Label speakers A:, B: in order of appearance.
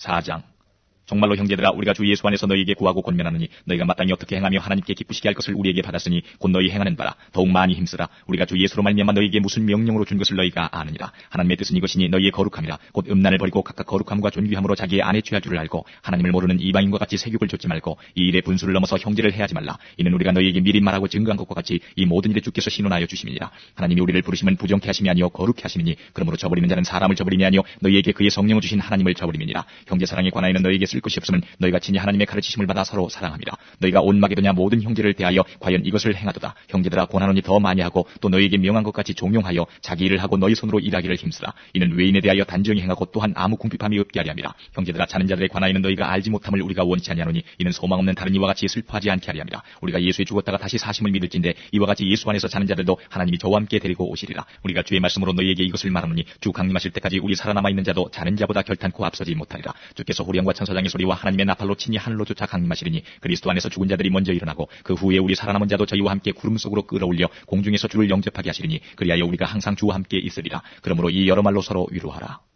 A: 4장. 정말로 형제들아, 우리가 주 예수 안에서 너희에게 구하고 권면하느니 너희가 마땅히 어떻게 행하며 하나님께 기쁘시게 할 것을 우리에게 받았으니 곧 너희 행하는 바라. 더욱 많이 힘쓰라. 우리가 주 예수로 말미암아 너희에게 무슨 명령으로 준 것을 너희가 아느니라. 하나님의 뜻은 이것이니 너희의 거룩함이라. 곧 음란을 버리고 각각 거룩함과 존귀함으로 자기의 아내 취할 줄을 알고 하나님을 모르는 이방인과 같이 세욕을 좇지 말고 이 일의 분수를 넘어서 형제를 해하지 말라. 이는 우리가 너희에게 미리 말하고 증거한 것과 같이 이 모든 일에 주께서 신원하여 주심이니라. 하나님이 우리를 부르심은 부정케 하심이 아니요 거룩케 하심이니 그러므로 저버리는 자는 사람을 저버림이 아니요 너희에게 그의 성령을 주신 하나님을 저버림이니라. 형제 사랑에 관하여는 너희에게 쓸 것이 없으면 너희가 친히 하나님의 가르치심을 받아 서로 사랑함이라. 너희가 온 마게도냐 모든 형제를 대하여 과연 이것을 행하도다. 형제들아, 고난하노니 더 많이 하고 또 너희에게 명한 것 같이 종용하여 자기 일을 하고 너희 손으로 일하기를 힘쓰라. 이는 외인에 대하여 단정히 행하고 또한 아무 궁핍함이 없게 하려 함이라. 형제들아, 자는 자들에 관하여는 너희가 알지 못함을 우리가 원치 아니하노니 이는 소망 없는 다른 이와 같이 슬퍼하지 않게 하려 함이라. 우리가 예수에 죽었다가 다시 사심을 믿을진대 이와 같이 예수 안에서 자는 자들도 하나님이 저와 함께 데리고 오시리라. 우리가 주의 말씀으로 너희에게 이것을 말하노니 주 강림하실 때까지 우리 살아남아 있는 자도 자는 자보다 결탄코 앞서지 못하리라. 주께서 호령과 천사장의 소리와 하나님의 나팔로 친히 하늘로 쫓아 강림하시리니 그리스도 안에서 죽은 자들이 먼저 일어나고 그 후에 우리 살아남은 자도 저희와 함께 구름 속으로 끌어올려 공중에서 주를 영접하게 하시리니 그리하여 우리가 항상 주와 함께 있으리라. 그러므로 이 여러 말로 서로 위로하라.